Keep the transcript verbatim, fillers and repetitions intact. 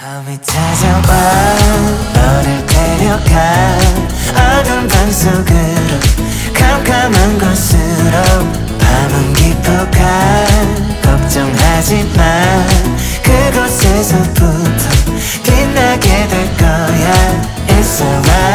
밤이 찾아와 너를 데려가 어두운 방 속으로 캄캄한 곳으로 밤은 깊어가 걱정하지 마 그곳에서부터 빛나게 될 거야 It's alright